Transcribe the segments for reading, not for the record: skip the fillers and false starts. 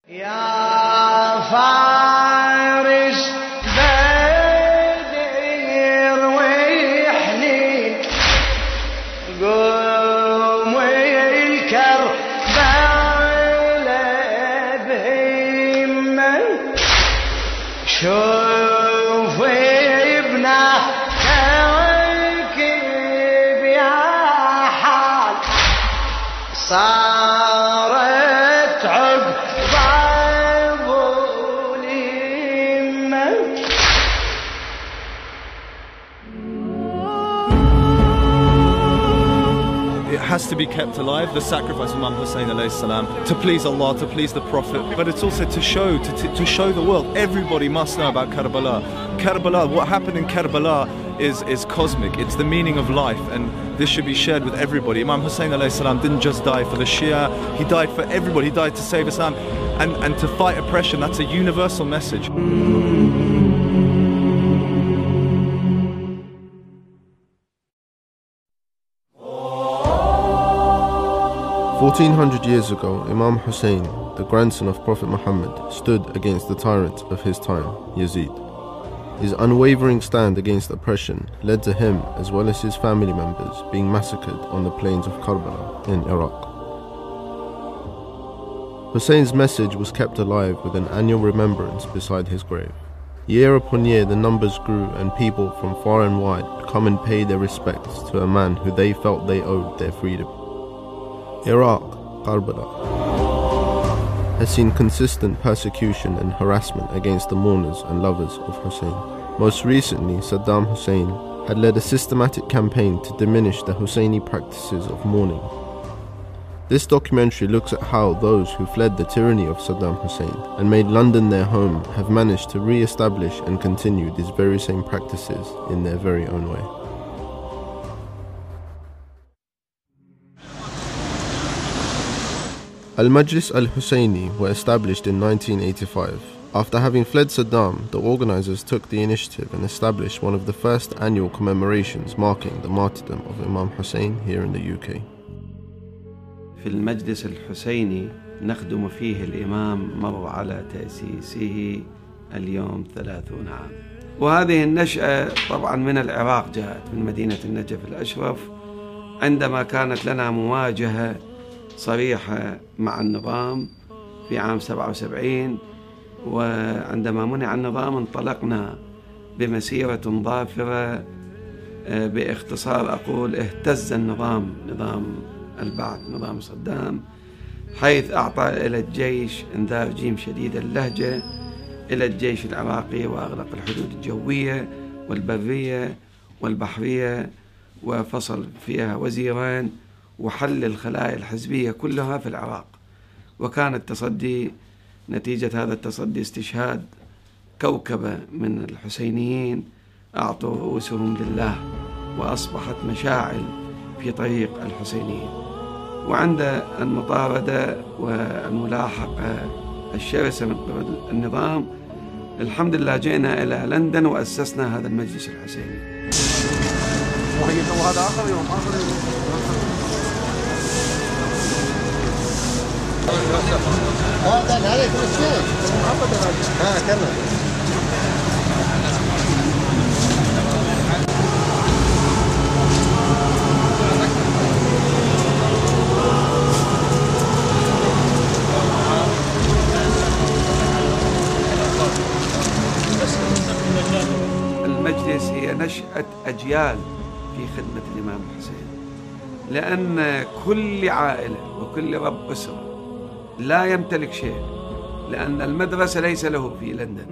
يا فارس بدر وحنين قوم الكربلاء بهمة شوف ابنه تركب يا حال صارت عقب It has to be kept alive, the sacrifice of Imam Hussein alayhi salam, to please Allah, to please the Prophet, but it's also to show the world. Everybody must know about Karbala. Karbala, what happened in Karbala is cosmic, it's the meaning of life, and this should be shared with everybody. Imam Hussein alayhi salam didn't just die for the Shia, he died for everybody, he died to save Islam and to fight oppression. That's a universal message. 1400 years ago, Imam Hussein, the grandson of Prophet Muhammad, stood against the tyrant of his time, Yazid. His unwavering stand against oppression led to him, as well as his family members, being massacred on the plains of Karbala in Iraq. Hussein's message was kept alive with an annual remembrance beside his grave. Year upon year the numbers grew, and people from far and wide would come and pay their respects to a man who they felt they owed their freedom. Iraq, Karbala, has seen consistent persecution and harassment against the mourners and lovers of Hussein. Most recently, Saddam Hussein had led a systematic campaign to diminish the Husseini practices of mourning. This documentary looks at how those who fled the tyranny of Saddam Hussein and made London their home have managed to re-establish and continue these very same practices in their very own way. Al-Majlis al-Husseini were established in 1985. After having fled Saddam, the organizers took the initiative and established one of the first annual commemorations marking the martyrdom of Imam Hussein here in the UK. في المجلس الحسيني نخدم فيه الإمام مر على تأسيسه اليوم 30 عام. وهذه النشأة طبعا من العراق جاءت من مدينة النجف الأشرف عندما كانت لنا مواجهة صريحة مع النظام في عام 77، وعندما منع النظام انطلقنا بمسيرة ظافرة. باختصار أقول اهتز النظام، نظام البعث، نظام صدام، حيث أعطى إلى الجيش انذار جيم شديد اللهجة إلى الجيش العراقي، وأغلق الحدود الجوية والبرية والبحرية، وفصل فيها وزيران، وحل الخلايا الحزبية كلها في العراق. وكان التصدي، نتيجة هذا التصدي، استشهاد كوكبة من الحسينيين أعطوا رؤوسهم لله، وأصبحت مشاعل في طريق الحسينيين. وعند المطاردة والملاحقة الشرسة من قبل النظام، الحمد لله جئنا إلى لندن وأسسنا هذا المجلس الحسيني. وهذا آخر يوم هذا كل شيء كمل. المجلس هي نشأة أجيال في خدمة الإمام الحسين، لأن كل عائلة وكل رب أسرة لا يمتلك شيء، لأن المدرسة ليس له في لندن،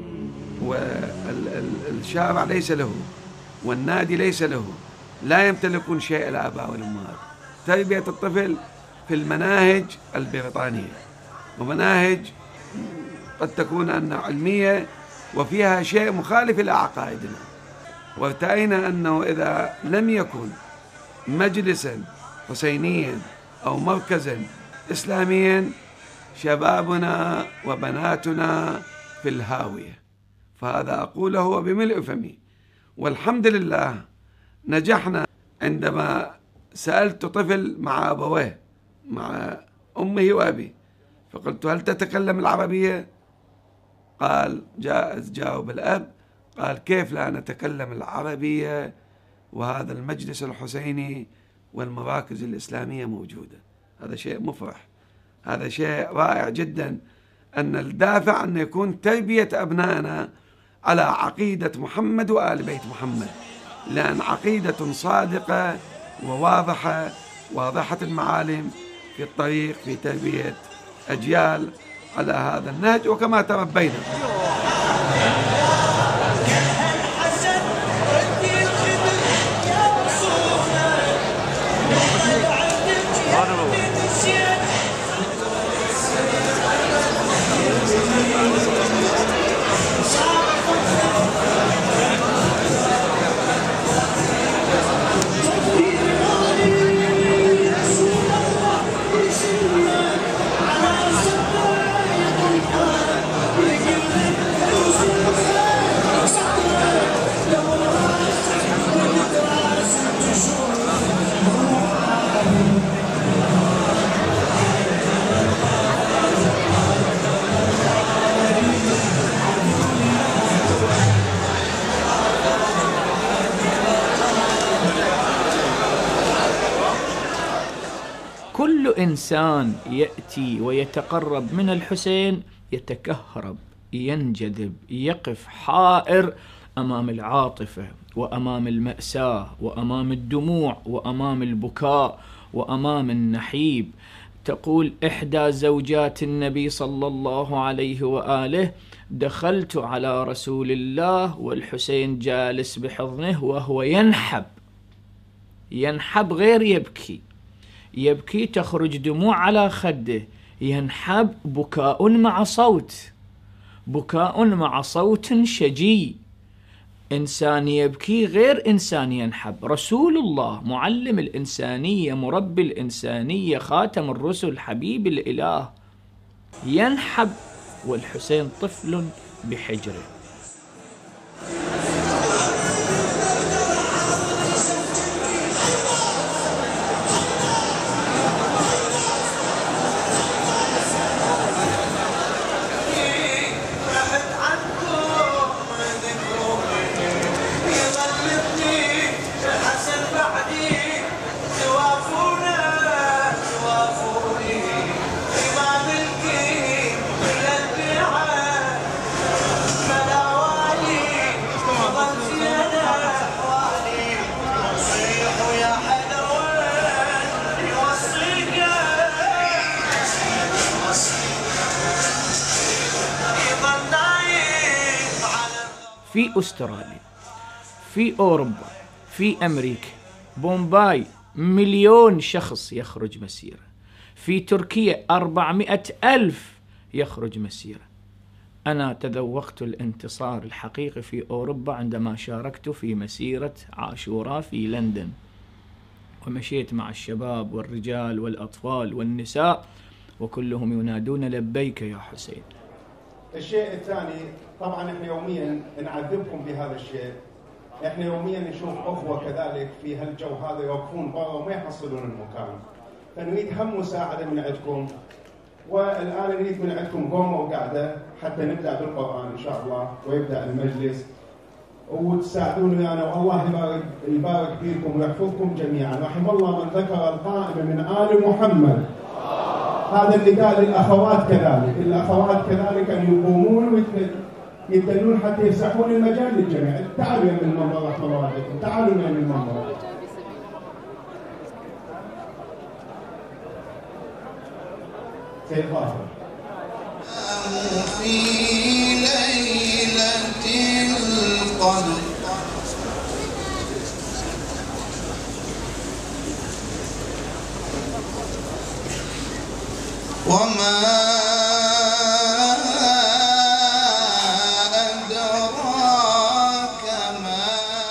والشارع ليس له، والنادي ليس له، لا يمتلكون شيء الآباء والأمهات. تربية الطفل في المناهج البريطانية، ومناهج قد تكون أنها علمية وفيها شيء مخالف إلى عقائدنا. وارتأينا أنه إذا لم يكن مجلسا حسينيا أو مركزا إسلاميا، شبابنا وبناتنا في الهاوية. فهذا أقوله بملء فمي، والحمد لله نجحنا. عندما سألت طفل مع أبويه، مع أمه وأبي، فقلت هل تتكلم العربية؟ قال جاوب الأب، قال كيف لا نتكلم العربية وهذا المجلس الحسيني والمراكز الإسلامية موجودة. هذا شيء مفرح، هذا شيء رائع جدا، أن الدافع أن يكون تربية أبنائنا على عقيدة محمد وآل بيت محمد، لأن عقيدة صادقة وواضحة، واضحة المعالم في الطريق في تربية أجيال على هذا النهج وكما تربينا. كل إنسان يأتي ويتقرب من الحسين يتكهرب، ينجذب، يقف حائر أمام العاطفة وأمام المأساة وأمام الدموع وأمام البكاء وأمام النحيب. تقول إحدى زوجات النبي صلى الله عليه وآله: دخلت على رسول الله والحسين جالس بحضنه وهو ينحب غير يبكي تخرج دموع على خده، ينحب بكاء مع صوت شجي. إنسان يبكي غير إنسان ينحب. رسول الله معلم الإنسانية، مربي الإنسانية، خاتم الرسل، حبيب الإله، ينحب والحسين طفل بحجره. في أستراليا، في أوروبا، في أمريكا، بومباي 1,000,000 شخص يخرج مسيرة. في تركيا 400,000 يخرج مسيرة. أنا تذوقت الانتصار الحقيقي في أوروبا عندما شاركت في مسيرة عاشوراء في لندن، ومشيت مع الشباب والرجال والأطفال والنساء وكلهم ينادون لبيك يا حسين. الشيء الثاني، طبعا احنا يوميا نعذبكم بهذا الشيء، احنا يوميا نشوف اخوه كذلك في هالجو هذا يوقفون برا وما يحصلون المكان، فنريد هم مساعده من عندكم. والان نريد من عندكم قومه وقعده حتى نبدا بالقران ان شاء الله ويبدا المجلس، وتساعدوني انا، والله يبارك فيكم ويحفظكم جميعا. رحم الله من ذكر القائم من ال محمد. هذا اللي قال الأخوات كذلك، الأخوات كذلك أن يقومون ويدلون حتى يفسحون المجال للجميع. تعالوا يا من المنبر، رحمة الله عليكم، تعالوا يا من المنبر. سيد ظاهر. في ليلة القدر وما أدراك ما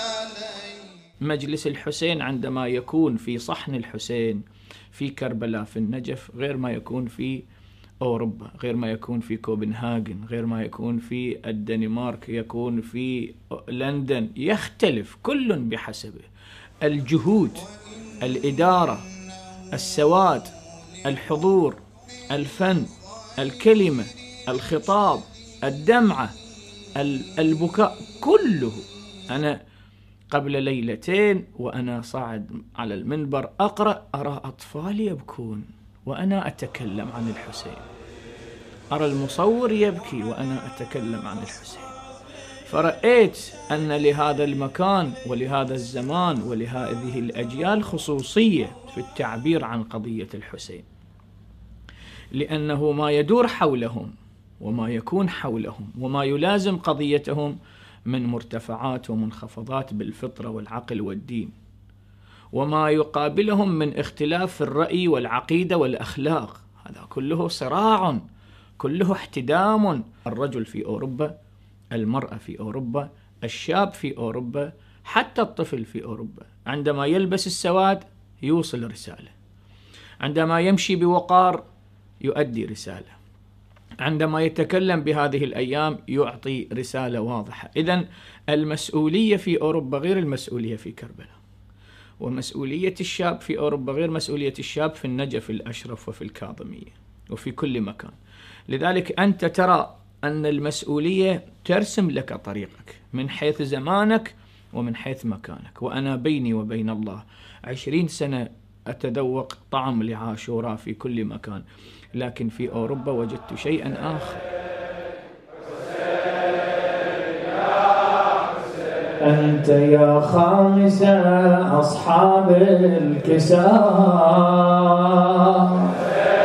مجلس الحسين عندما يكون في صحن الحسين في كربلاء في النجف غير ما يكون في أوروبا، غير ما يكون في كوبنهاجن، غير ما يكون في الدنمارك، يكون في لندن، يختلف كل بحسبه. الجهود، الإدارة، السواد، الحضور، الفن، الكلمة، الخطاب، الدمعة، البكاء، كله. أنا قبل ليلتين وأنا صاعد على المنبر أقرأ، أرى أطفال يبكون وأنا أتكلم عن الحسين، أرى المصور يبكي وأنا أتكلم عن الحسين. فرأيت أن لهذا المكان ولهذا الزمان ولهذه الأجيال خصوصية في التعبير عن قضية الحسين، لأنه ما يدور حولهم وما يكون حولهم وما يلازم قضيتهم من مرتفعات ومنخفضات بالفطرة والعقل والدين، وما يقابلهم من اختلاف في الرأي والعقيدة والأخلاق، هذا كله صراع، كله احتدام. الرجل في أوروبا، المرأة في أوروبا، الشاب في أوروبا، حتى الطفل في أوروبا عندما يلبس السواد يوصل رسالة، عندما يمشي بوقار يؤدي رسالة، عندما يتكلم بهذه الأيام يعطي رسالة واضحة. إذن المسؤولية في أوروبا غير المسؤولية في كربلاء، ومسؤولية الشاب في أوروبا غير مسؤولية الشاب في النجف، الأشرف، وفي الكاظمية، وفي كل مكان. لذلك أنت ترى أن المسؤولية ترسم لك طريقك من حيث زمانك ومن حيث مكانك. وأنا بيني وبين الله 20 سنة أتذوق طعم لعاشوراء في كل مكان، لكن في أوروبا وجدت شيئا آخر. أنت يا خامس أصحاب الكساء،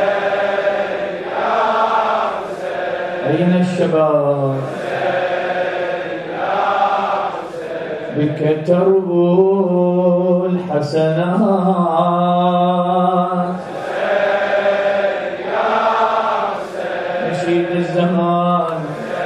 أين الشباب؟ بك تربو الحسنات، نشيد الزمان.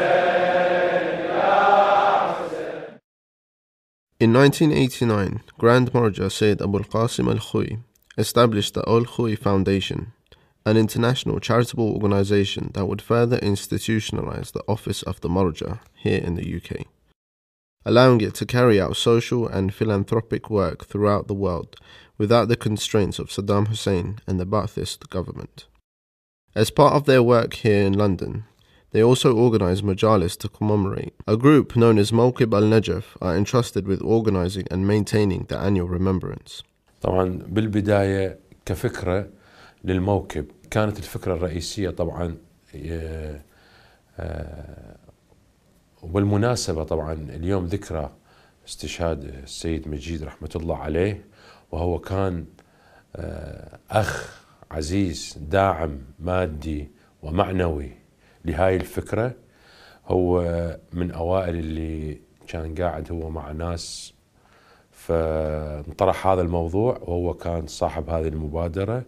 In 1989, Grand Marja Sayyid Abul Qasim Al-Khouy established the Al-Khouy Foundation, an international charitable organization that would further institutionalize the office of the Marja here in the UK, allowing it to carry out social and philanthropic work throughout the world without the constraints of Saddam Hussein and the Ba'athist government. As part of their work here in London, they also organize majalis to commemorate. A group known as Mawqib al-Najaf are entrusted with organizing and maintaining the annual remembrance. طبعا بالبداية كفكرة للموكب كانت الفكرة الرئيسية طبعا وبالمناسبة طبعا اليوم ذكرى استشهاد السيد مجيد رحمة الله عليه، وهو كان أخ عزيز داعم مادي ومعنوي لهاي الفكرة. هو من أوائل اللي كان قاعد هو مع ناس فانطرح هذا الموضوع، وهو كان صاحب هذه المبادرة.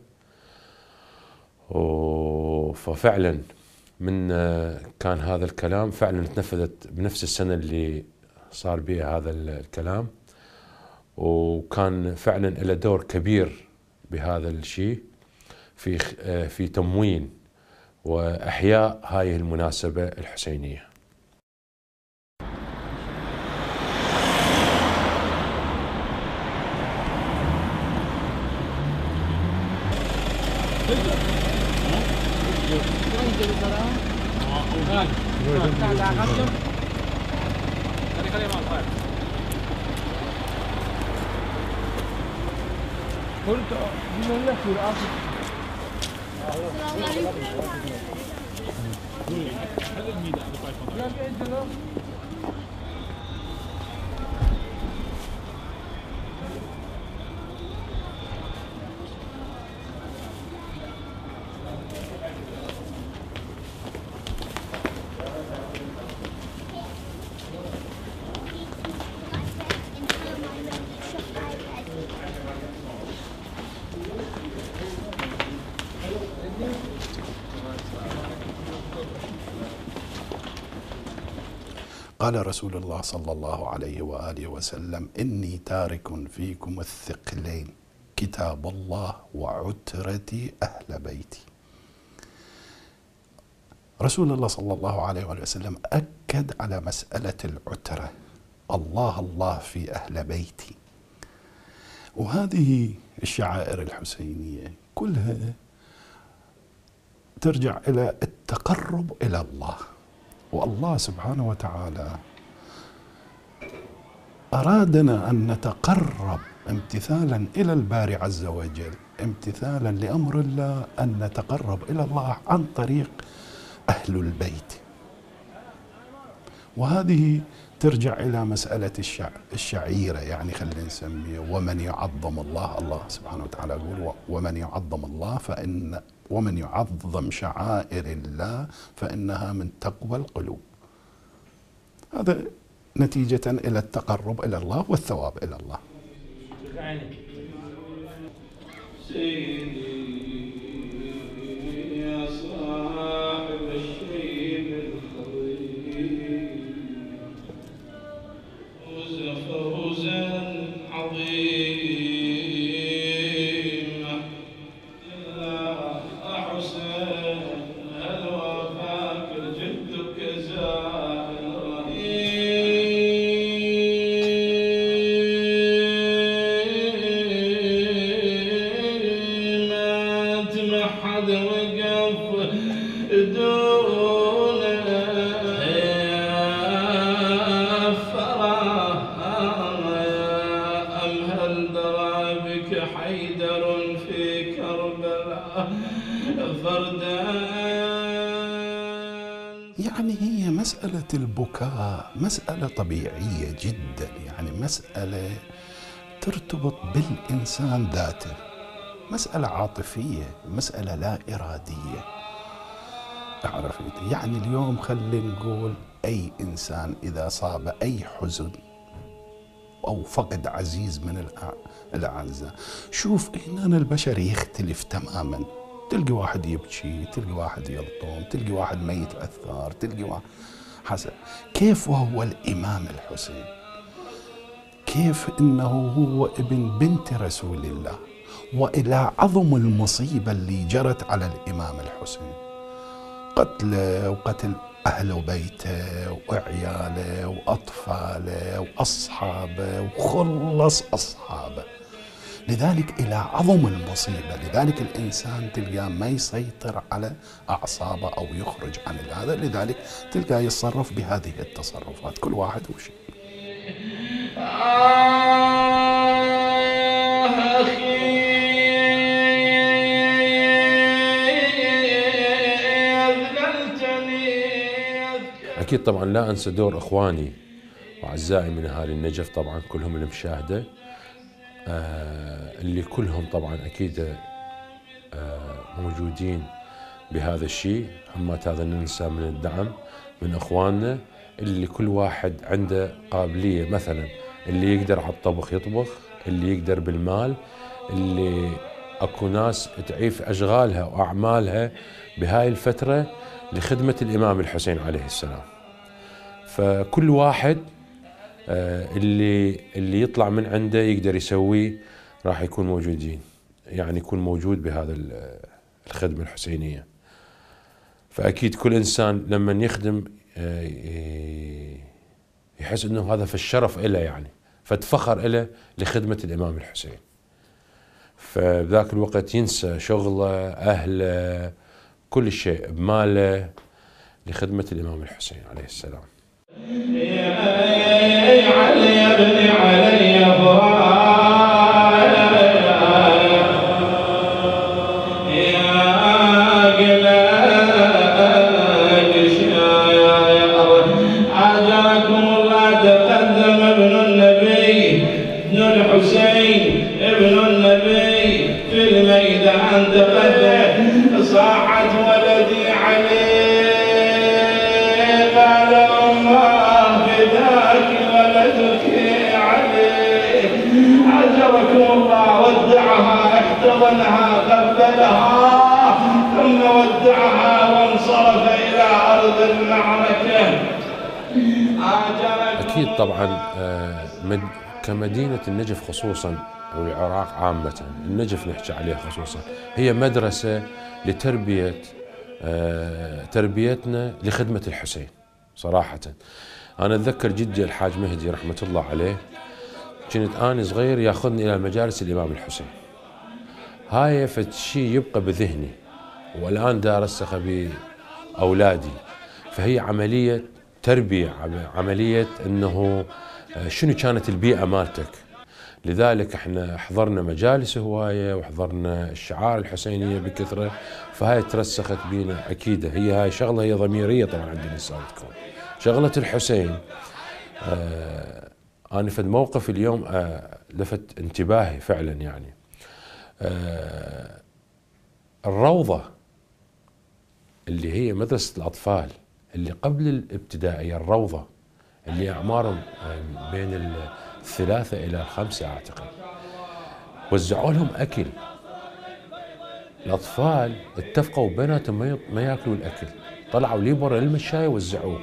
ففعلا من كان هذا الكلام فعلا تنفذت بنفس السنة اللي صار بها هذا الكلام، وكان فعلا له دور كبير بهذا الشيء في تموين وإحياء هاي المناسبة الحسينية. قال رسول الله صلى الله عليه وآله وسلم: إني تارك فيكم الثقلين، كتاب الله وعترتي أهل بيتي. رسول الله صلى الله عليه وآله وسلم أكد على مسألة العترة، الله الله في أهل بيتي. وهذه الشعائر الحسينية كلها ترجع إلى التقرب إلى الله. والله سبحانه وتعالى أرادنا أن نتقرب امتثالا إلى الباري عز وجل، امتثالا لأمر الله، أن نتقرب إلى الله عن طريق أهل البيت. وهذه ترجع إلى مسألة الشعيرة، يعني خلينا نسميه ومن يعظم الله. الله سبحانه وتعالى يقول ومن يعظم الله ومن يعظم شعائر الله فإنها من تقوى القلوب. هذا نتيجة إلى التقرب إلى الله والثواب إلى الله. يعني هي مسألة البكاء مسألة طبيعية جدا، يعني مسألة ترتبط بالإنسان ذاته، مسألة عاطفية، مسألة لا إرادية. عرفت؟ يعني اليوم خلينا نقول أي إنسان إذا صاب أي حزن أو فقد عزيز من الأعزاء، شوف إننا البشر يختلف تماما. تلقي واحد يبكي، تلقي واحد يلطم، تلقي واحد ما يتأثر، تلقي واحد حسب. كيف وهو الإمام الحسين، كيف إنه هو ابن بنت رسول الله، وإلى عظم المصيبة اللي جرت على الإمام الحسين، قتله وقتل أهل بيته وعياله وأطفاله وأصحابه وخلص أصحابه. لذلك إلى عظم المصيبة، لذلك الإنسان تلقاه ما يسيطر على أعصابه أو يخرج عن هذا، لذلك تلقاه يتصرف بهذه التصرفات، كل واحد وشيء. أكيد طبعا لا أنسى دور إخواني وأعزائي من أهالي النجف، طبعا كلهم المشاهدة، اللي كلهم طبعا أكيد موجودين بهذا الشيء. همات هذا ننسى من الدعم من إخواننا اللي كل واحد عنده قابلية، مثلا اللي يقدر على الطبخ يطبخ، اللي يقدر بالمال، اللي أكو ناس تعيف أشغالها وأعمالها بهاي الفترة لخدمة الإمام الحسين عليه السلام. فكل واحد اللي يطلع من عنده يقدر يسويه راح يكون موجودين، يعني يكون موجود بهذا الخدمة الحسينية. فأكيد كل إنسان لما يخدم يحس إنه هذا في الشرف إله، يعني فتفخر إله لخدمة الإمام الحسين. فبذاك الوقت ينسى شغله، أهله، كل شيء بماله لخدمة الإمام الحسين عليه السلام. يا علي يا ابن علي يا عجاكم الله. تقدم ابن النبي ابن الحسين ابن النبي في الميدان، تقدم صاحت ولدي علي، قال أمه فداك ولدك علي. عجبكم الله، ودعها احتضنها قبلها ثم ودعها وانصرف إلى أرض المعركة. أكيد طبعا كمدينة النجف خصوصا والعراق عامة، النجف نحكي عليه خصوصا، هي مدرسة لتربية تربيتنا لخدمة الحسين. صراحة أنا أتذكر جدي الحاج مهدي رحمة الله عليه، كنت أنا صغير ياخذني إلى مجالس الإمام الحسين. هاي فشي يبقى بذهني، والآن دا رسخ أولادي. فهي عملية تربية، عملية أنه شنو كانت البيئة مالتك. لذلك احنا حضرنا مجالس هواية وحضرنا الشعار الحسينية بكثرة، فهاي ترسخت بينا أكيد. هاي شغلة هي ضميرية طبعا عند الإنسان تكون. شغلة الحسين أنا في الموقف اليوم لفت انتباهي فعلا يعني. الروضة اللي هي مدرسة الأطفال اللي قبل الابتدائية، الروضة اللي أعمارهم بين 3 إلى 5 أعتقد، وزعوا لهم أكل. الأطفال اتفقوا بيناتهم ما ياكلوا الأكل، طلعوا لي برا المشاية وزعوه.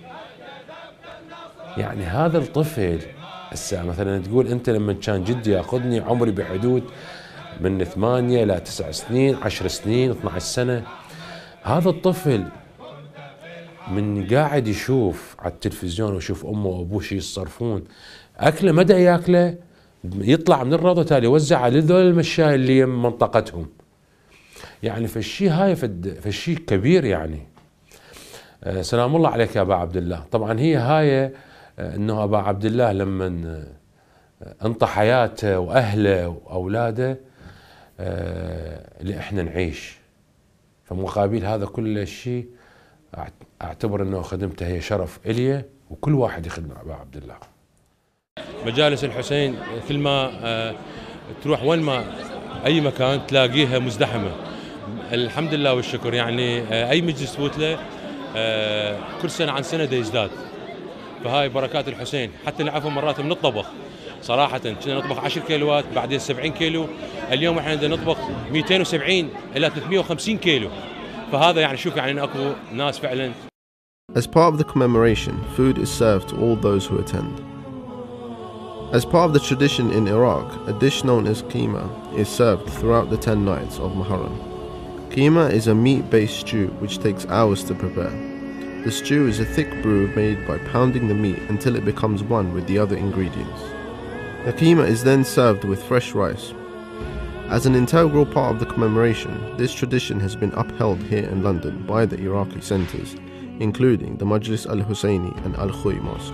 يعني هذا الطفل هسه مثلا تقول أنت لما كان جدي ياخذني عمري بحدود من 8 إلى 9 سنين، 10 سنين، 12 سنة، هذا الطفل من قاعد يشوف على التلفزيون ويشوف امه وابوه شي يتصرفون، اكله ما دا ياكله، يطلع من الروضه تالي يوزعها لذول المشاي اللي يم منطقتهم. يعني فالشي هاي فالشي كبير يعني. سلام الله عليك يا ابا عبد الله. طبعا هي هاي انه ابا عبد الله لما انطى حياته واهله واولاده اللي احنا نعيش، فمقابل هذا كل الشيء اعتبر انه خدمته هي شرف الي، وكل واحد يخدم ابا عبد الله. مجالس الحسين كل ما تروح وين ما اي مكان تلاقيها مزدحمه. الحمد لله والشكر يعني اي مجلس تفوت له كل سنه عن سنه دا يزداد. فهاي بركات الحسين. حتى نعرفه مرات من الطبخ صراحه، كنا نطبخ 10 كيلوات بعدين 70 كيلو، اليوم احنا بدنا نطبخ 270 الى 350 كيلو. فهذا يعني شوف يعني اكو ناس فعلا. As part of the commemoration, food is served to all those who attend. As part of the tradition in Iraq, a dish known as keema is served throughout the 10 nights of Muharram. Keema is a meat-based stew which takes hours to prepare. The stew is a thick brew made by pounding the meat until it becomes one with the other ingredients. The keema is then served with fresh rice. As an integral part of the commemoration, this tradition has been upheld here in London by the Iraqi centres, including the Majlis Al-Husseini and Al-Khuy Mosque.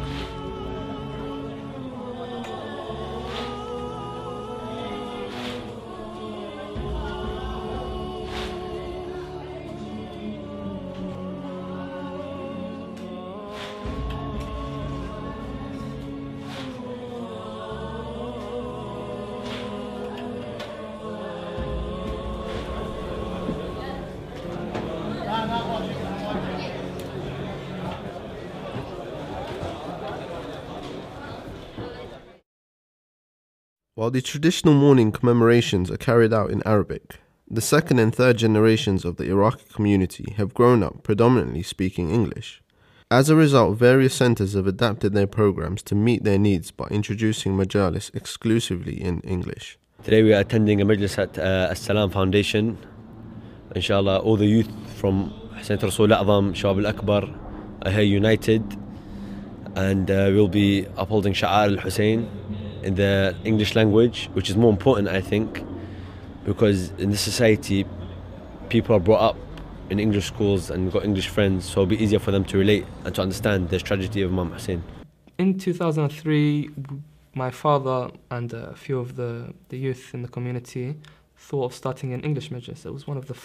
While the traditional morning commemorations are carried out in Arabic, the second and third generations of the Iraqi community have grown up predominantly speaking English. As a result, various centres have adapted their programs to meet their needs by introducing majalis exclusively in English. Today we are attending a majlis at As-Salam Foundation. Inshallah, all the youth from Hussein Rasul A'zam, Shabab Al-Akbar are here united, and we'll be upholding Sha'ar Al-Hussein in the English language, which is more important, I think, because in this society people are brought up in English schools and got English friends, so it'll be easier for them to relate and to understand the tragedy of Imam Hussein. In 2003, my father and a few of the youth in the community thought of starting an English majlis. It was one of the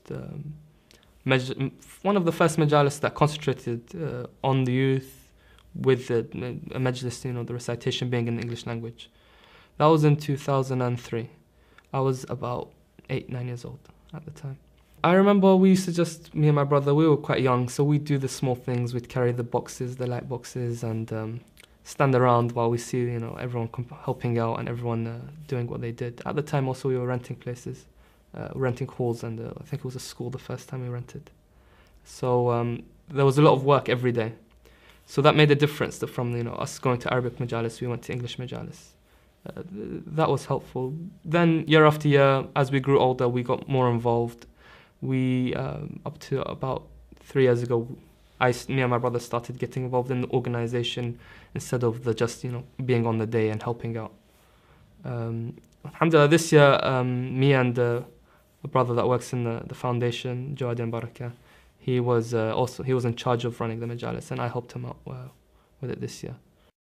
first majalis that concentrated on the youth, with a majlis, the recitation being in the English language. That was in 2003. I was about 8-9 years old at the time. I remember we used to me and my brother, we were quite young, so we'd do the small things. We'd carry the boxes, the light boxes, and stand around while we see, everyone helping out and everyone doing what they did. At the time also we were renting places, renting halls, and I think it was a school the first time we rented. So there was a lot of work every day. So that made a difference from us going to Arabic majalis, we went to English majalis. That was helpful. Then year after year, as we grew older, we got more involved. We, up to about 3 years ago, me and my brother started getting involved in the organization instead of just being on the day and helping out. Alhamdulillah, this year, me and a brother that works in the foundation, Jawad Barakah, he was in charge of running the majalis, and I helped him out with it this year.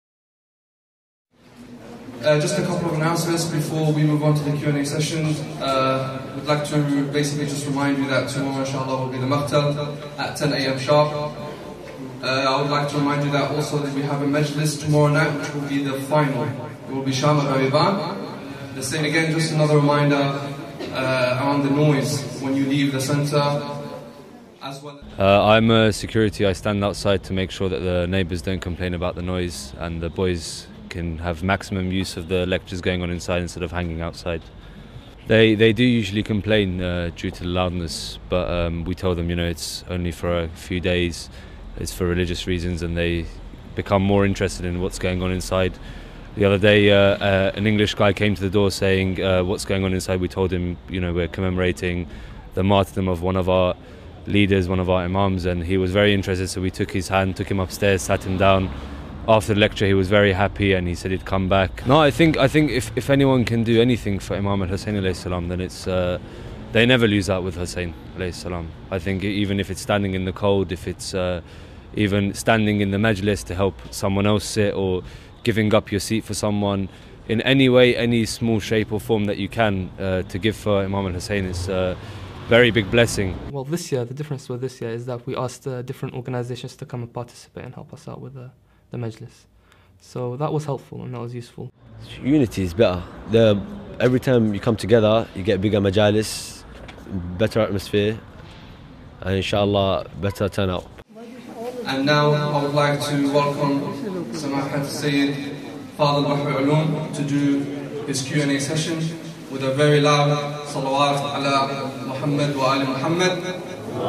Just a couple of announcements before we move on to the Q&A session. We'd like to basically just remind you that tomorrow, inshallah, will be the Maqtal at 10 a.m. sharp. I would like to remind you that also that we have a majlis tomorrow night, which will be the final. It will be Shama Ghariban. The same again, just another reminder around the noise when you leave the center. As well. I'm a security. I stand outside to make sure that the neighbours don't complain about the noise and the boys can have maximum use of the lectures going on inside instead of hanging outside. They do usually complain due to the loudness, but we tell them, it's only for a few days, it's for religious reasons, and they become more interested in what's going on inside. The other day an English guy came to the door saying, what's going on inside? We told him, we're commemorating the martyrdom of one of our leaders, one of our imams, and he was very interested, so we took his hand, took him upstairs, sat him down. After the lecture he was very happy and he said he'd come back. No, I think if anyone can do anything for Imam al-Hussein alayhi salam, then it's they never lose out with Hussein alayhi salam. I think even if it's standing in the cold, if it's even standing in the majlis to help someone else sit, or giving up your seat for someone, in any way, any small shape or form that you can to give for Imam al-Hussein, is a very big blessing. Well, this year, the difference with this year is that we asked different organizations to come and participate and help us out with the majlis. So that was helpful and that was useful. Unity is better. Every time you come together, you get bigger majalis, better atmosphere, and inshallah, better turnout. And now I would like to welcome Samahat Sayyid Fadl Bahr Ulum to do his Q&A session with a very loud salawat ala Muhammad wa ali Muhammad.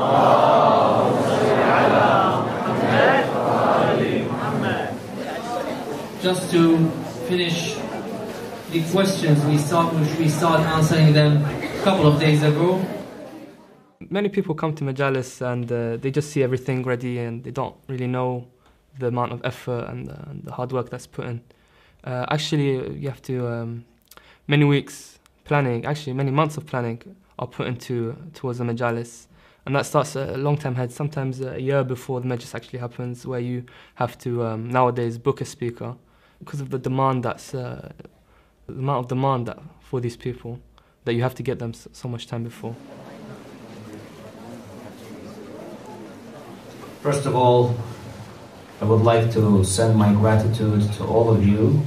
Just to finish the questions which we started answering them a couple of days ago. Many people come to majalis and they just see everything ready and they don't really know the amount of effort and the hard work that's put in. Actually, you have to many weeks planning, actually many months of planning are put into towards the majalis. And that starts a long time ahead, sometimes a year before the majlis actually happens, where you have to nowadays book a speaker because of the demand the amount of demand for these people, that you have to get them so much time before. First of all, I would like to send my gratitude to all of you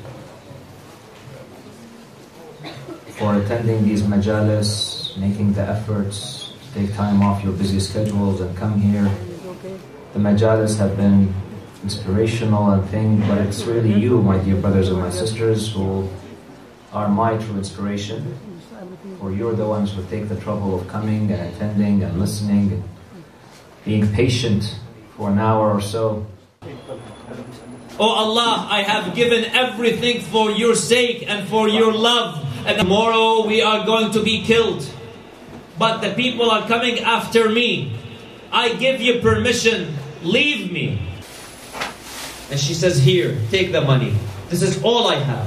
for attending these majalis, making the efforts to take time off your busy schedules and come here. The majalis have been inspirational and things, but it's really you, my dear brothers and my sisters, who are my true inspiration. For you're the ones who take the trouble of coming and attending and listening and being patient for an hour or so. Oh Allah, I have given everything for your sake and for your love, and tomorrow we are going to be killed. But the people are coming after me. I give you permission, leave me. And she says, here, take the money. This is all I have.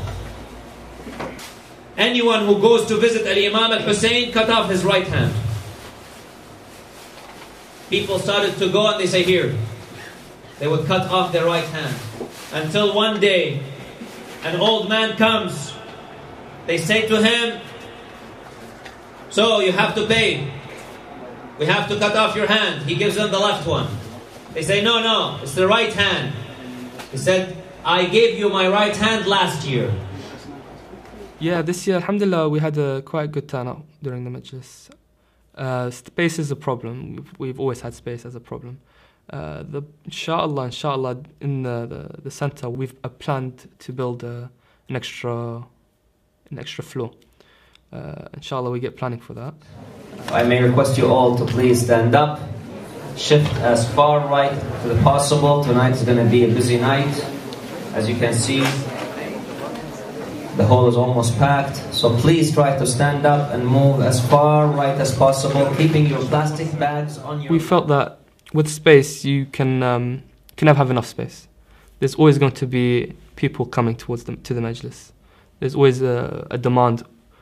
Anyone who goes to visit Al-Imam al-Hussein, cut off his right hand. People started to go and they say, here. They would cut off their right hand. Until one day, an old man comes. They say to him, so you have to pay. We have to cut off your hand. He gives them the left one. They say, no, it's the right hand. He said, I gave you my right hand last year. Yeah, this year, alhamdulillah, we had a quite good turnout during the majlis. Space is a problem. We've always had space as a problem. Inshallah, in the center, we've planned to build an extra floor. Inshallah, we get planning for that. I may request you all to please stand up. Shift as far right to the possible. Tonight is going to be a busy night. As you can see, the hall is almost packed. So please try to stand up and move as far right as possible, keeping your plastic bags on your... We felt that with space, you can never have enough space. There's always going to be people coming to the majlis. There's always a demand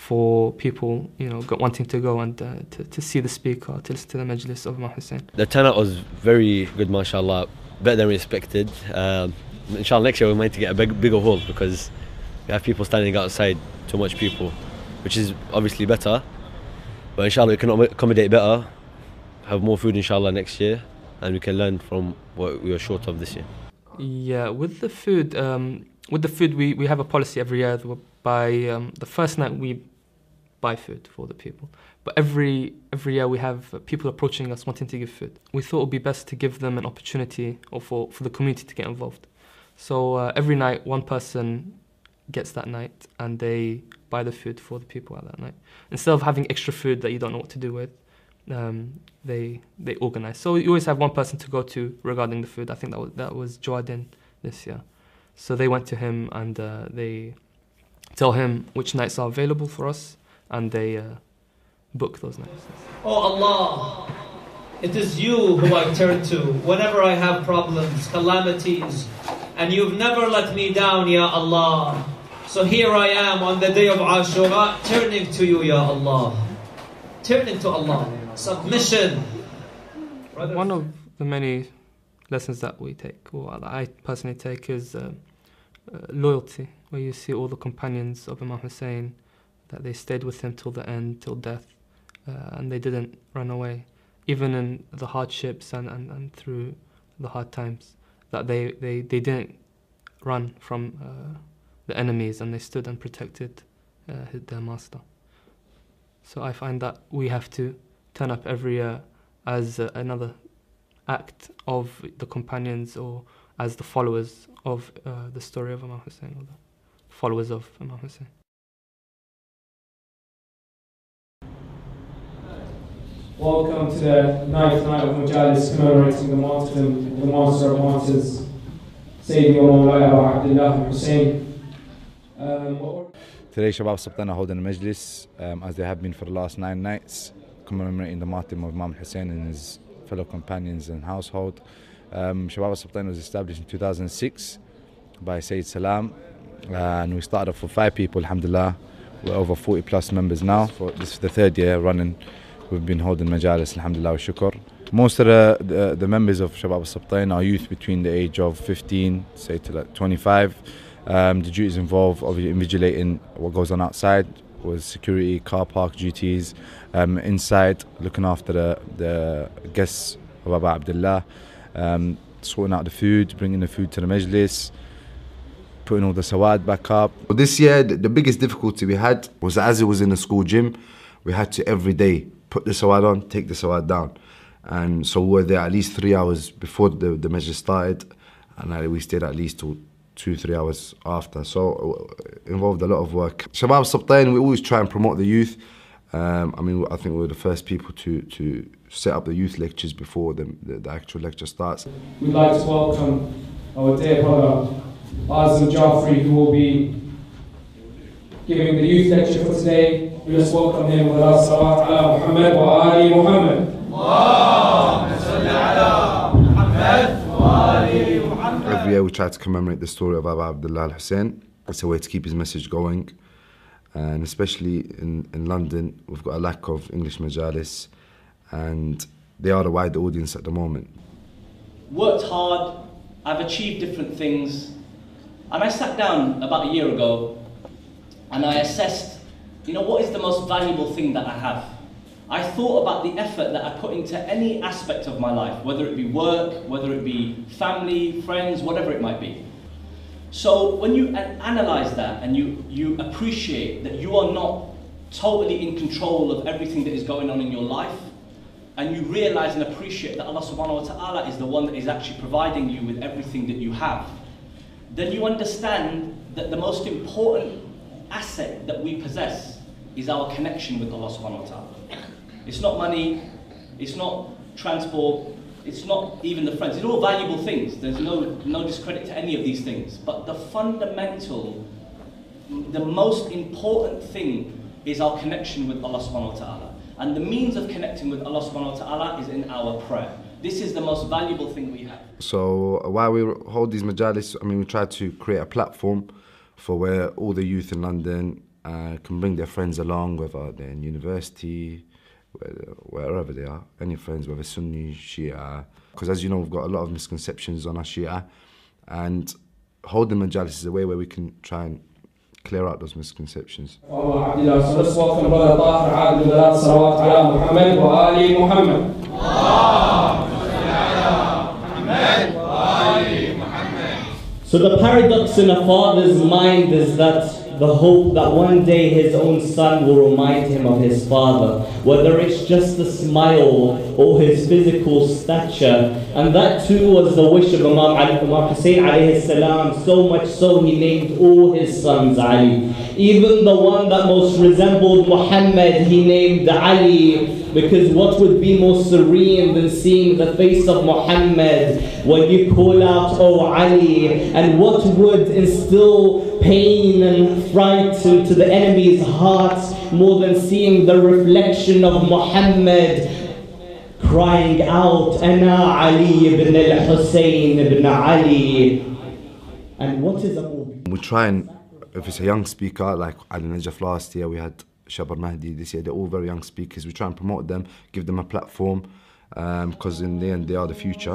for people, wanting to go and to see the speaker, to listen to the majlis of Imam Hussein. The turnout was very good, mashallah, better than we expected. Inshallah, next year we might get a bigger hall because we have people standing outside, too much people, which is obviously better. But inshallah, we can accommodate better, have more food inshallah next year, and we can learn from what we were short of this year. Yeah, with the food, we have a policy every year by the first night we buy food for the people. But every year we have people approaching us wanting to give food. We thought it would be best to give them an opportunity or for the community to get involved. So every night one person gets that night and they buy the food for the people at that night. Instead of having extra food that you don't know what to do with, they organize. So you always have one person to go to regarding the food. I think that was Jordan this year. So they went to him and they tell him which nights are available for us, and they book those nights. Oh Allah, it is you who I turn to whenever I have problems, calamities, and you've never let me down, Ya Allah. So here I am on the day of Ashura, turning to you, Ya Allah. Turning to Allah. Submission. One of the many lessons that we take, or that I personally take, is loyalty, where you see all the companions of Imam Hussein, that they stayed with him till the end, till death, and they didn't run away, even in the hardships and through the hard times, that they didn't run from the enemies, and they stood and protected their master. So I find that we have to turn up every year as another act of the companions, or as the followers of the story of Imam Hussein, or the followers of Imam Hussein. Welcome to the 9th night of Majalis commemorating the martyrdom of the Master of Martyrs, Sayyidi wa Mawlaya Abu Abdullah Hussein. Today Shabab Sabtain are holding a majlis, as they have been for the last 9 nights, commemorating the martyrdom of Imam Hussein and his fellow companions and household. Shabab Sabtain was established in 2006 by Sayyid Salam, and we started off with 5 people, alhamdulillah. We're over 40 plus members now. This is the 3rd year running. We've been holding majalis, alhamdulillah wa shukr. Most of the members of Shabab Sabtain are youth between the age of 15, say to like 25. The duties involve obviously invigilating what goes on outside, with security, car park duties, inside looking after the guests of Abu Abdullah, sorting out the food, bringing the food to the majlis, putting all the sawad back up. This year the biggest difficulty we had was, as it was in the school gym, we had to every day put the sawad on, take the sawad down, and so we were there at least 3 hours before the majlis started, and we stayed at least till 2-3 hours after, so it involved a lot of work. Shabab Sabtain, we always try and promote the youth. I think we were the first people to set up the youth lectures before the actual lecture starts. We'd like to welcome our dear brother Azam Jafri, who will be giving the youth lecture for today. We just welcome him with our salawat ala Muhammad wa ali Muhammad. Every year we try to commemorate the story of Abu Abdullah al-Hussein. It's a way to keep his message going, and especially in London we've got a lack of English majalis, and they are a wide audience at the moment. Worked hard, I've achieved different things, and I sat down about a year ago and I assessed, what is the most valuable thing that I have? I thought about the effort that I put into any aspect of my life, whether it be work, whether it be family, friends, whatever it might be. So when you analyze that and you appreciate that you are not totally in control of everything that is going on in your life, and you realize and appreciate that Allah subhanahu wa ta'ala is the one that is actually providing you with everything that you have, then you understand that the most important asset that we possess is our connection with Allah subhanahu wa ta'ala. It's not money, it's not transport, it's not even the friends. These are all valuable things. There's no discredit to any of these things. But the fundamental, the most important thing is our connection with Allah subhanahu wa ta'ala. And the means of connecting with Allah subhanahu wa ta'ala is in our prayer. This is the most valuable thing we have. So while we hold these majalis, we try to create a platform for where all the youth in London, can bring their friends along, whether they're in university, wherever they are, any friends, whether Sunni, Shia. Because as you know, we've got a lot of misconceptions on our Shia, and holding majalis is a way where we can try and clear out those misconceptions. So let's welcome Brother Tahir Adil Bilal, salawat ala Muhammad wa ali Muhammad. So the paradox in a father's mind is that the hope that one day his own son will remind him of his father, whether it's just a smile or his physical stature. And that too was the wish of Imam Hussein alayhi salam, so much so he named all his sons Ali. Even the one that most resembled Muhammad, he named Ali, because what would be more serene than seeing the face of Muhammad when you call out, "Oh Ali," and what would instill pain and fright into the enemy's hearts more than seeing the reflection of Muhammad crying out, "Ana Ali ibn al-Hussein ibn Ali." And what is a more... We try and, if it's a young speaker, like Ali Najaf last year, we had Shabar Mahdi this year, they're all very young speakers. We try and promote them, give them a platform, because in the end they are the future.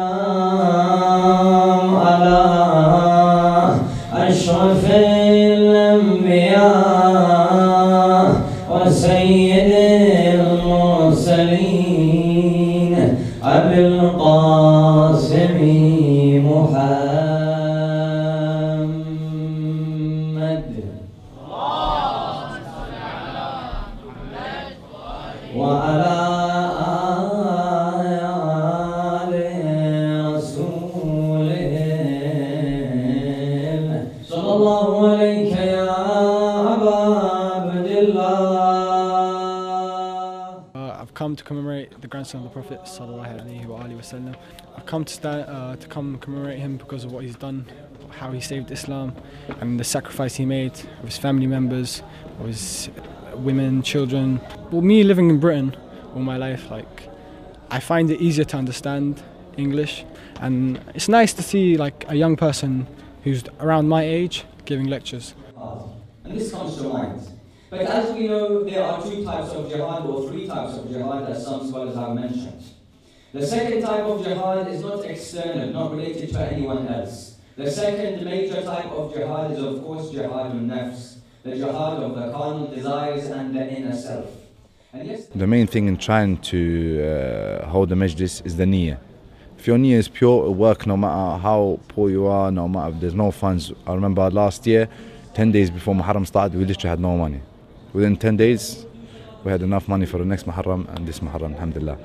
I've come to commemorate the grandson of the Prophet sallallahu alaihi wasallam. I've come to come commemorate him because of what he's done, how he saved Islam, and the sacrifice he made of his family members, of his women, children. Well, me living in Britain all my life, like, I find it easier to understand English, and it's nice to see like a young person who's around my age giving lectures. And this comes to mind. But as we know, there are two types of jihad, or three types of jihad, as some scholars have mentioned. The second type of jihad is not external, not related to anyone else. The second major type of jihad is, of course, jihad al-nafs, the jihad of the carnal desires and the inner self. And yes, the main thing in trying to hold the majlis is the niyyah. If your niyyah is pure, it'll work no matter how poor you are, no matter if there's no funds. I remember last year, 10 days before Muharram started, we literally had no money. Within 10 days, we had enough money for the next Muharram and this Muharram, alhamdulillah.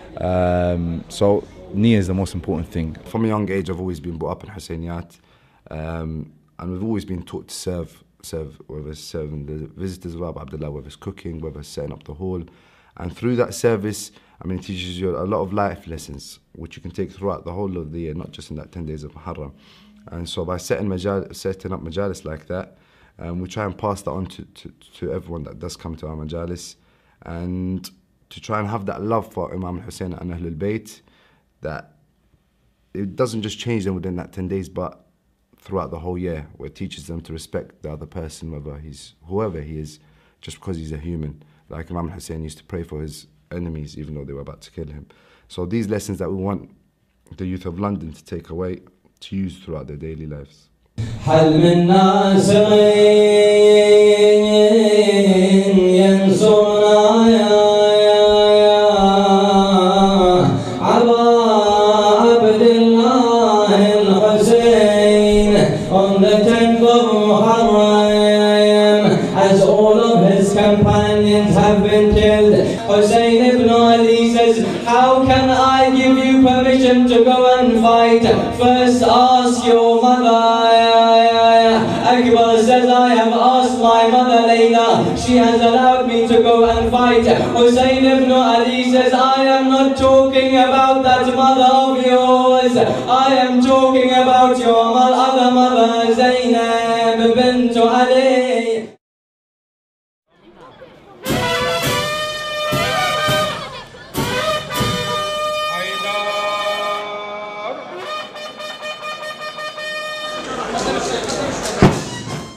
So, niyyah is the most important thing. From a young age, I've always been brought up in Husseyniyat, and we've always been taught to serve, whether it's serving the visitors of Abu Abdullah, whether it's cooking, whether it's setting up the hall. And through that service, I mean, it teaches you a lot of life lessons, which you can take throughout the whole of the year, not just in that 10 days of Muharram. And so by setting up majalis like that, we try and pass that on to everyone that does come to our majalis, and to try and have that love for Imam Hussein and Ahlul Bayt, that it doesn't just change them within that 10 days, but throughout the whole year, where it teaches them to respect the other person, whoever he is, just because he's a human. Like Imam Hussein used to pray for his enemies, even though they were about to kill him. So these lessons that we want the youth of London to take away, to use throughout their daily lives. حل من ناصرين ينصرنا يا عبا عبد الله الحسين on the 10th of Muharram, as all of his companions have been killed. Hussein ibn Ali says, how can I give you permission to go and fight? First ask your mother. Akbar says, I have asked my mother Layla, she has allowed me to go and fight. Hussein ibn Ali says, I am not talking about that mother of yours, I am talking about your other mother, Zainab bint Ali.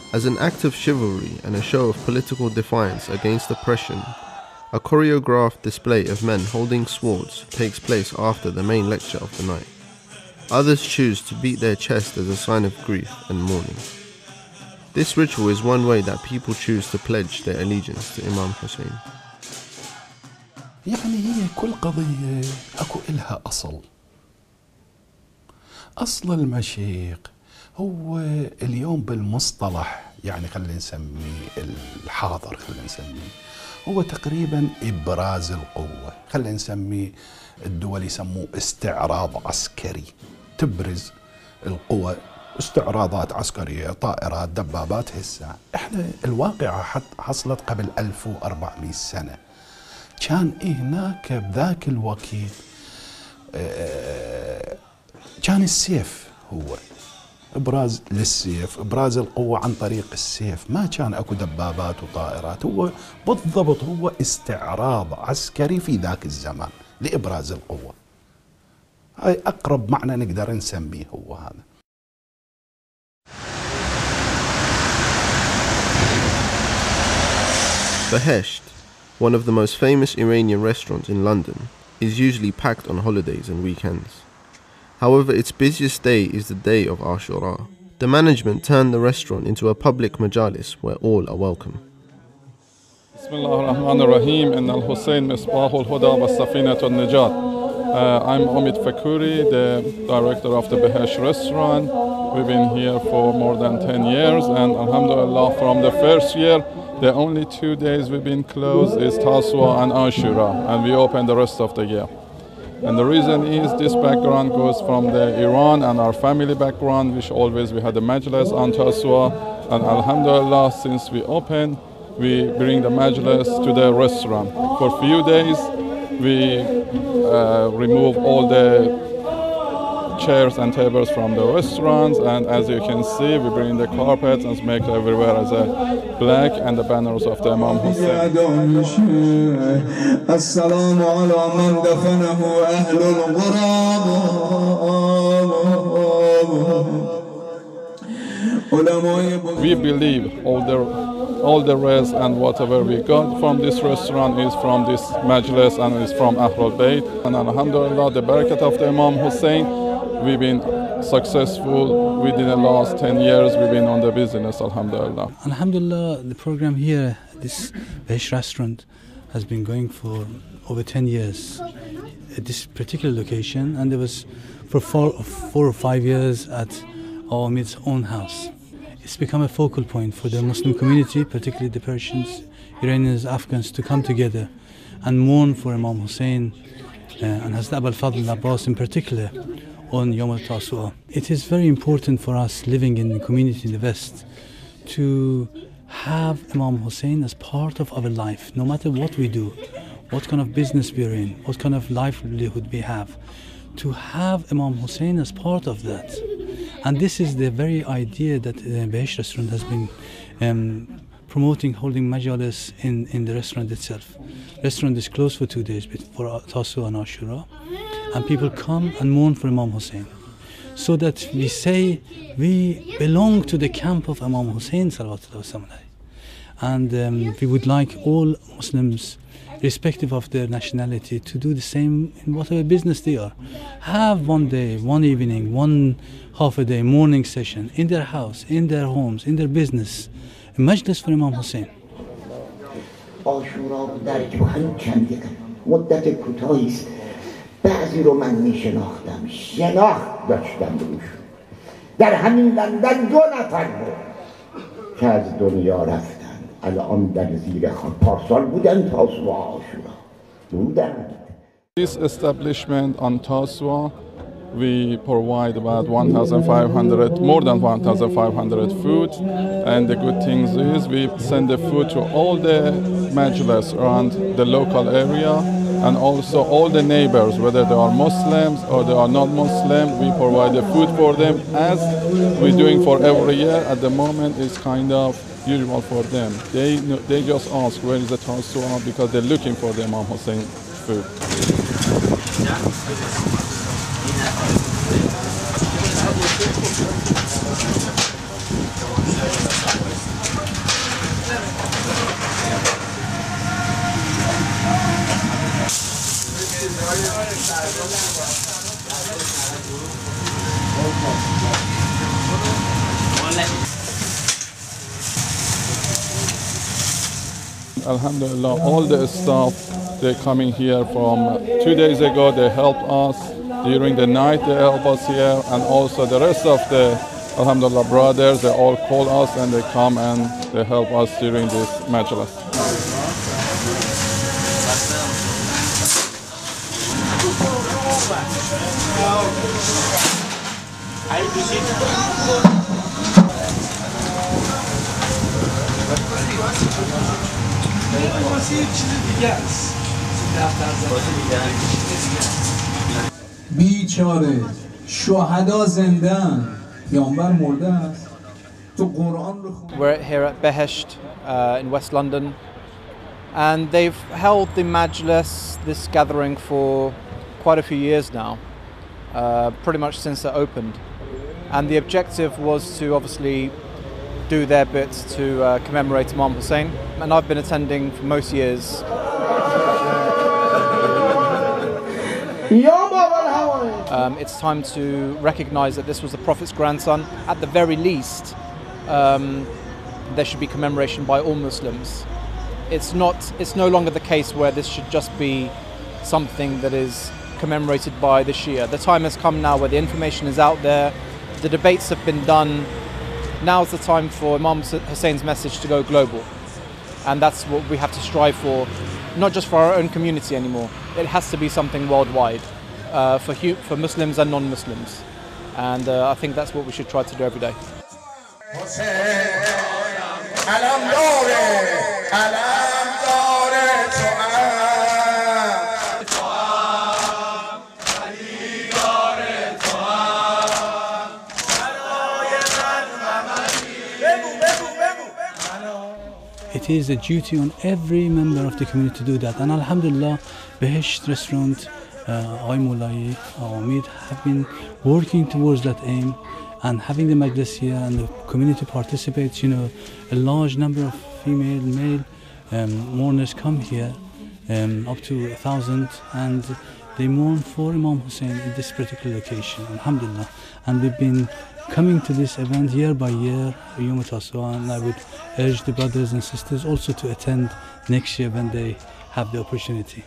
As an act of chivalry and a show of political defiance against oppression, a choreographed display of men holding swords takes place after the main lecture of the night. Others choose to beat their chest as a sign of grief and mourning. This ritual is one way that people choose to pledge their allegiance to Imam Hussein. يعني هي كل قضية أكو إلها أصل. أصل المشيق هو اليوم بالمصطلح، يعني خلينا نسميه الحاضر، خلينا نسميه هو تقريبا إبراز القوة، خلينا نسميه الدول يسموه استعراض عسكري، تبرز القوة، استعراضات عسكرية، طائرات، دبابات. هسه احنا الواقعة حصلت قبل 1400 سنة. كان هناك بذاك الوقت كان السيف هو ابراز للسيف، ابراز القوة عن طريق السيف، ما كان اكو دبابات وطائرات، هو بالضبط هو استعراض عسكري في ذاك الزمان لابراز القوة. هاي اقرب معنى نقدر نسميه هو هذا. Behesht, one of the most famous Iranian restaurants in London, is usually packed on holidays and weekends. However, its busiest day is the day of Ashura. The management turned the restaurant into a public majalis where all are welcome. Bismillah ar-Rahman ar-Rahim. Inna al-Hussein misbah al-Huda wa safinat al-Najat. I'm Omid Fakuri, the director of the Behesht restaurant. We've been here for more than 10 years, and alhamdulillah, from the first year, the only 2 days we've been closed is Taswa and Ashura, and we open the rest of the year. And the reason is this background goes from the Iran and our family background, which always we had a majlis on Taswa, and alhamdulillah, since we open, we bring the majlis to the restaurant. For a few days, we remove all the chairs and tables from the restaurants, and as you can see, we bring the carpets and make everywhere as a black and the banners of the Imam Hussein. We believe all the rest and whatever we got from this restaurant is from this majlis and is from Ahlul Bayt. And alhamdulillah, the barakat of the Imam Hussein, we've been successful within the last 10 years. We've been on the business, alhamdulillah. Alhamdulillah, the program here, this Behesht restaurant, has been going for over 10 years at this particular location, and there was for 4 or 5 years at our Omid's own house. It's become a focal point for the Muslim community, particularly the Persians, Iranians, Afghans, to come together and mourn for Imam Hussein and Hazrat Abu al-Fadl al-Abbas in particular on Yom al-Tasu'a. It is very important for us living in the community in the West to have Imam Hussein as part of our life, no matter what we do, what kind of business we're in, what kind of livelihood we have, to have Imam Hussein as part of that. And this is the very idea that the Behesht restaurant has been promoting, holding majalis in the restaurant itself. The restaurant is closed for 2 days for Tasu'a and Ashura, and people come and mourn for Imam Hussein, so that we say we belong to the camp of Imam Hussein salawatullah wasalam alayhi. And we would like all Muslims, irrespective of their nationality, to do the same in whatever business they are. Have one day, one evening, one half a day morning session in their house, in their homes, in their business, a majlis for Imam Hussein. آشورا در جهان چند دقیقه مدت کوتاهی است. بعضی رو من میشناختم، شناخت داشتم روش. در همین لندن 2 نفر بود که از دنیا رفتن، الان در زیر خاک. پارسال بودن تاسوعا آشورا بودن. This establishment on Taswa, we provide about 1,500, more than 1,500 food, and the good thing is we send the food to all the majlis around the local area, and also all the neighbors, whether they are Muslims or they are not Muslim, we provide the food for them, as we're doing for every year. At the moment, it's kind of usual for them. They just ask where is the Tasu'a, because they're looking for the Imam Hussein food. Alhamdulillah, all the staff, they're coming here from 2 days ago, they helped us. During the night, they help us here. And also the rest of the, Alhamdulillah, brothers, they all call us and they come and they help us during this majlis. بیچاره شهدا زنده‌اند پیامبر مرده است تو قرآن رو We're here at Behesht in West London, and they've held the Majlis, this gathering, for quite a few years now, pretty much since it opened. And the objective was to obviously do their bit to commemorate Imam Hussein, and I've been attending for most years. It's time to recognize that this was the Prophet's grandson. At the very least, there should be commemoration by all Muslims. It's no longer the case where this should just be something that is commemorated by the Shia. The time has come now where the information is out there, the debates have been done. Now's the time for Imam Hussein's message to go global. And that's what we have to strive for, not just for our own community anymore. It has to be something worldwide, for Muslims and non-Muslims. And I think that's what we should try to do every day. It is a duty on every member of the community to do that. And Alhamdulillah, Behesht Restaurant, Aghay Moulai, Omid have been working towards that aim, and having the Majlis here and the community participates. You know, a large number of female, male mourners come here, up to 1,000, and they mourn for Imam Hussein in this particular location, Alhamdulillah. And we've been coming to this event year by year, Yom Taswa, and I would urge the brothers and sisters also to attend next year when they have the opportunity.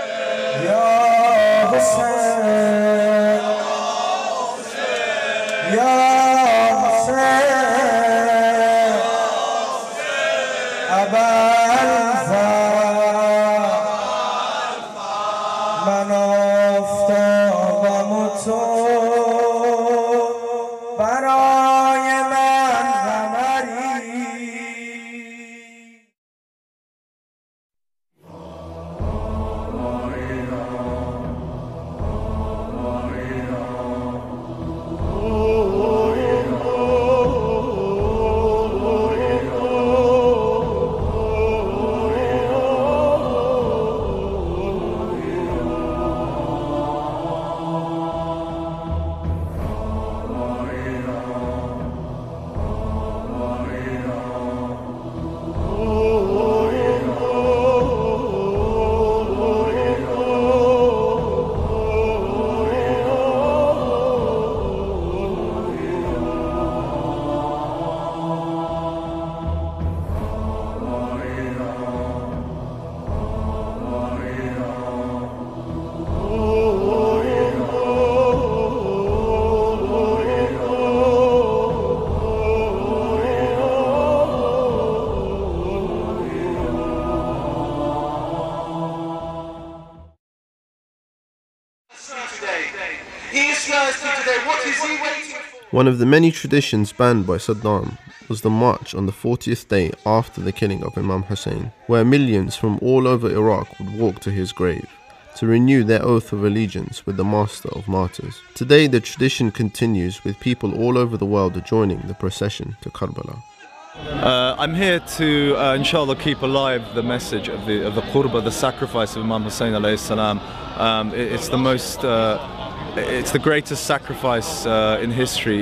One of the many traditions banned by Saddam was the march on the 40th day after the killing of Imam Hussein, where millions from all over Iraq would walk to his grave to renew their oath of allegiance with the Master of Martyrs. Today the tradition continues, with people all over the world joining the procession to Karbala. I'm here to, inshallah, keep alive the message of the Qurbah, the sacrifice of Imam Hussein alayhi salam. It's the most, it's the greatest sacrifice in history.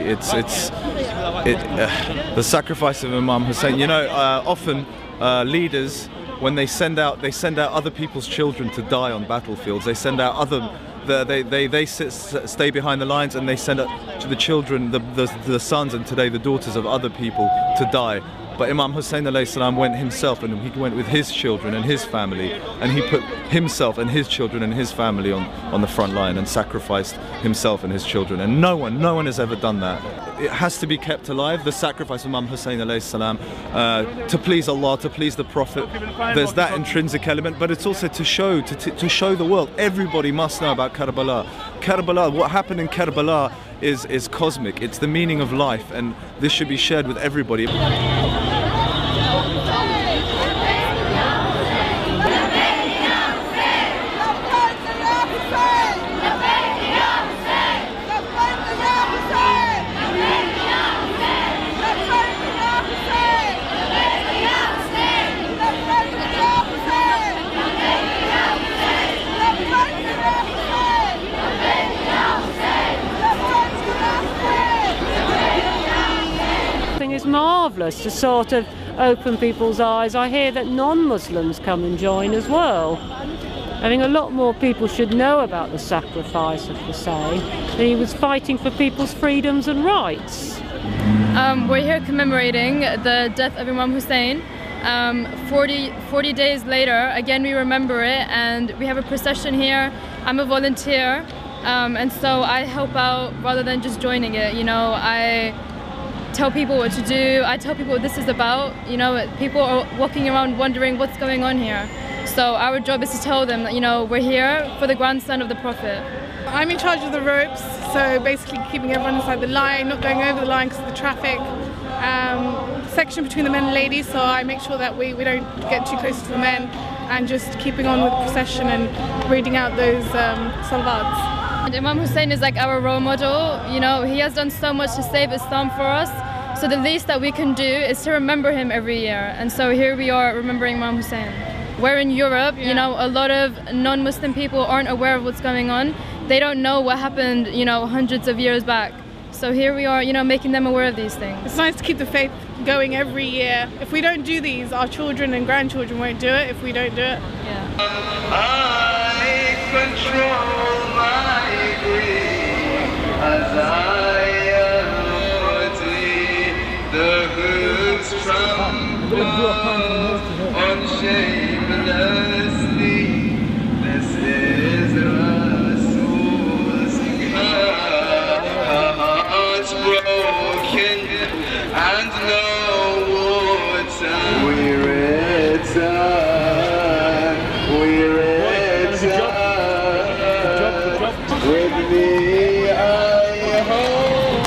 The sacrifice of Imam Hussein. You know, often leaders, when they send out other people's children to die on battlefields. They send out other. They stay behind the lines, and they send out to the children, the sons, and today the daughters of other people to die. But Imam Hussein alayhi salam went himself, and he went with his children and his family, and he put himself and his children and his family on the front line and sacrificed himself and his children. And no one has ever done that. It has to be kept alive, the sacrifice of Imam Hussein alayhi salam, to please Allah, to please the Prophet. There's that intrinsic element, but it's also to show the world. Everybody must know about Karbala. Karbala, what happened in Karbala is cosmic. It's the meaning of life, and this should be shared with everybody. It's marvellous to sort of open people's eyes. I hear that non-Muslims come and join as well. I think a lot more people should know about the sacrifice of Hussein, that he was fighting for people's freedoms and rights. We're here commemorating the death of Imam Hussein. 40 days later, again we remember it, and we have a procession here. I'm a volunteer, and so I help out rather than just joining it. You know, I tell people what to do, I tell people what this is about. You know, people are walking around wondering what's going on here. So our job is to tell them that, you know, we're here for the grandson of the Prophet. I'm in charge of the ropes, so basically keeping everyone inside the line, not going over the line because of the traffic. Section between the men and ladies, so I make sure that we don't get too close to the men, and just keeping on with the procession and reading out those salawats. And Imam Hussein is like our role model. You know, he has done so much to save Islam for us, so the least that we can do is to remember him every year. And so here we are remembering Imam Hussein. We're in Europe, you know, a lot of non-Muslim people aren't aware of what's going on. They don't know what happened, you know, hundreds of years back. So here we are, you know, making them aware of these things. It's nice to keep the faith going every year. If we don't do these, our children and grandchildren won't do it if we don't do it. Yeah. I control my grief as I am the hooves tremble unshamelessly. This is Rasul's heart's broken and no water. We return with me, I hope.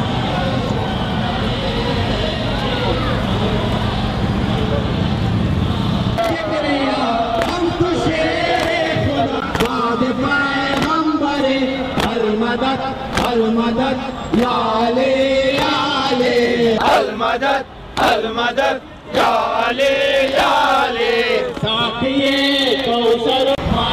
المدد يا علي يا علي المدد المدد يا علي يا علي ساقي كوثر.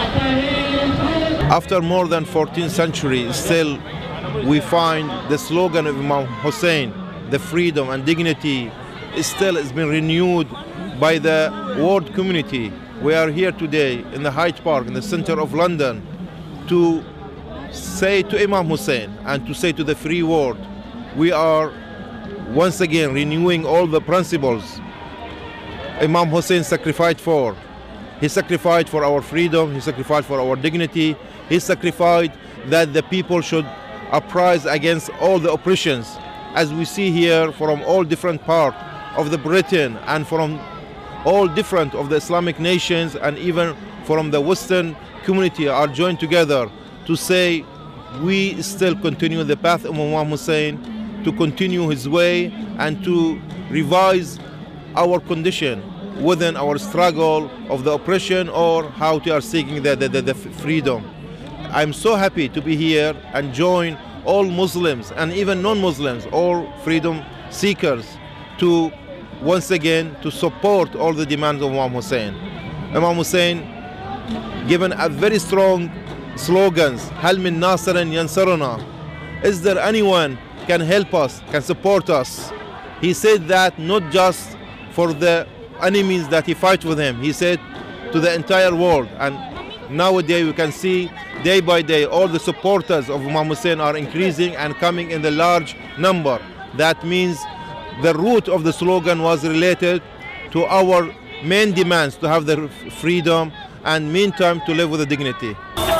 After more than 14th century, still we find the slogan of Imam Hussein, the freedom and dignity, still has been renewed by the world community. We are here today in the Hyde Park, in the center of London, to say to Imam Hussein and to say to the free world, we are once again renewing all the principles Imam Hussein sacrificed for. He sacrificed for our freedom, he sacrificed for our dignity, he sacrificed that the people should uprise against all the oppressions. As we see here from all different parts of the Britain and from all different of the Islamic nations and even from the Western community are joined together to say we still continue the path of Imam Hussein, to continue his way and to revise our condition within our struggle of the oppression or how we are seeking the freedom. I'm so happy to be here and join all Muslims and even non-Muslims, all freedom seekers, to once again to support all the demands of Imam Hussein. Imam Hussein given a very strong slogans, هل من ناصر ينصرنا? Is there anyone can help us, can support us? He said that not just for the enemies that he fights with him, he said to the entire world. And nowadays we can see day by day all the supporters of Imam Hussein are increasing and coming in the large number. That means the root of the slogan was related to our main demands, to have the freedom and meantime to live with dignity.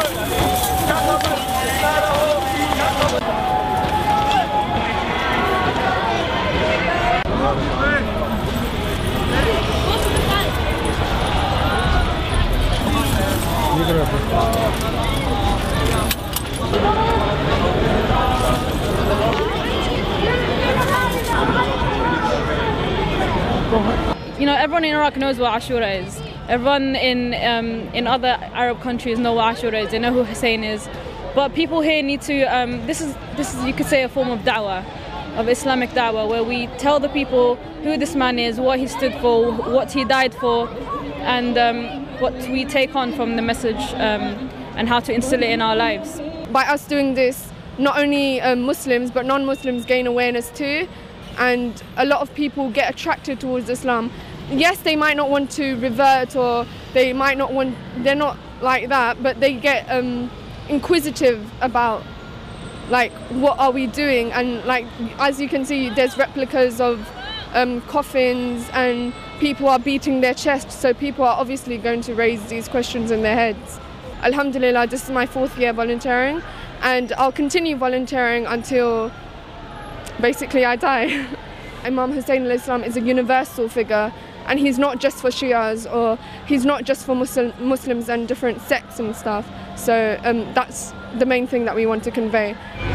You know, everyone in Iraq knows what Ashura is. Everyone in other Arab countries know what Ashura is. They know who Hussein is. But people here need to. This is you could say a form of da'wah, of Islamic da'wah, where we tell the people who this man is, what he stood for, what he died for, and what we take on from the message and how to instill it in our lives. By us doing this, not only Muslims but non-Muslims gain awareness too, and a lot of people get attracted towards Islam. Yes, they might not want to revert, or they might not want, they're not like that, but they get inquisitive about like what are we doing, and like as you can see there's replicas of coffins and people are beating their chest, so people are obviously going to raise these questions in their heads. Alhamdulillah, this is my 4th year volunteering, and I'll continue volunteering until basically I die. Imam Hussein al-Islam is a universal figure, and he's not just for Shias, or he's not just for Muslims and different sects and stuff. So that's the main thing that we want to convey.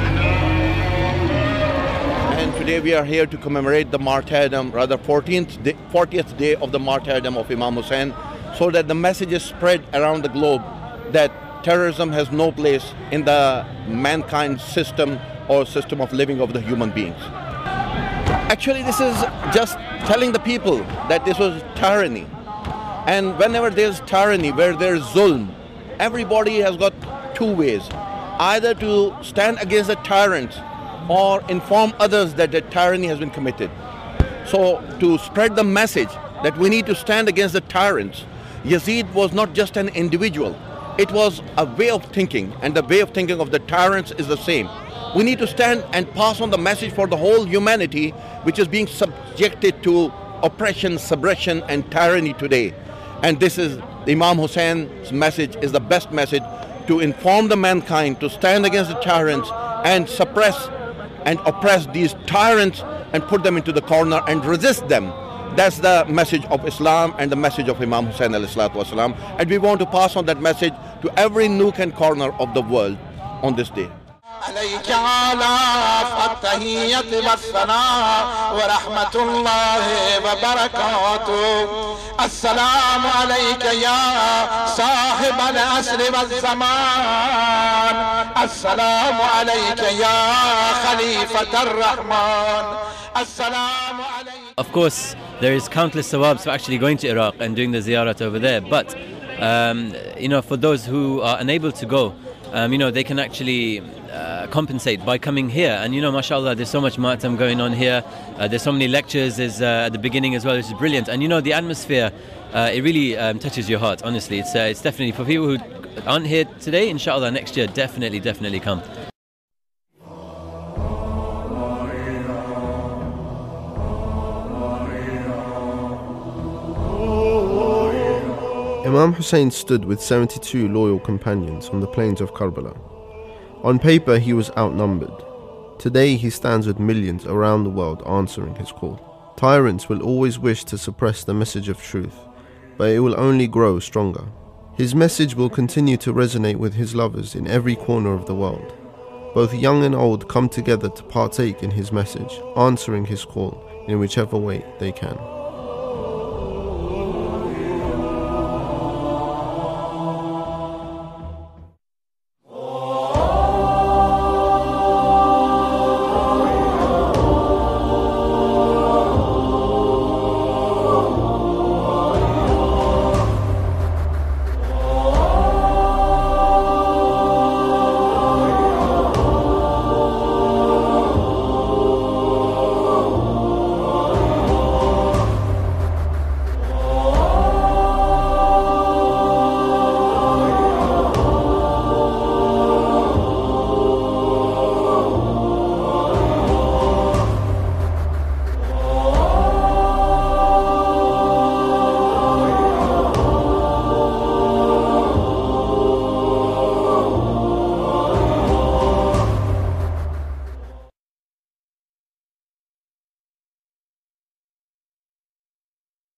And today we are here to commemorate the martyrdom, rather 40th day of the martyrdom of Imam Hussein, so that the message is spread around the globe that terrorism has no place in the mankind system or system of living of the human beings. Actually, this is just telling the people that this was tyranny. And whenever there's tyranny, where there's zulm, everybody has got two ways. Either to stand against the tyrant or inform others that the tyranny has been committed. So to spread the message that we need to stand against the tyrants, Yazid was not just an individual. It was a way of thinking, and the way of thinking of the tyrants is the same. We need to stand and pass on the message for the whole humanity, which is being subjected to oppression, suppression, and tyranny today. And this is Imam Hussein's message, is the best message to inform the mankind to stand against the tyrants and suppress and oppress these tyrants and put them into the corner and resist them. That's the message of Islam and the message of Imam Hussein ﷺ. And we want to pass on that message to every nook and corner of the world on this day. عليك آلاف التحية والثناء ورحمة الله وبركاته. السلام عليك يا صاحب العصر والزمان. السلام عليك يا خليفة الرحمن. السلام عليك. Of course, there is countless sawabs for actually going to Iraq and doing the ziyarat over there. But you know, for those who are unable to go, you know, they can actually compensate by coming here. And you know, mashallah, there's so much matam going on here. There's so many lectures at the beginning as well, which is brilliant. And you know, the atmosphere, it really touches your heart, honestly. It's definitely, for people who aren't here today, inshallah, next year, definitely come. Imam Hussein stood with 72 loyal companions on the plains of Karbala. On paper, he was outnumbered. Today, he stands with millions around the world answering his call. Tyrants will always wish to suppress the message of truth, but it will only grow stronger. His message will continue to resonate with his lovers in every corner of the world. Both young and old come together to partake in his message, answering his call in whichever way they can.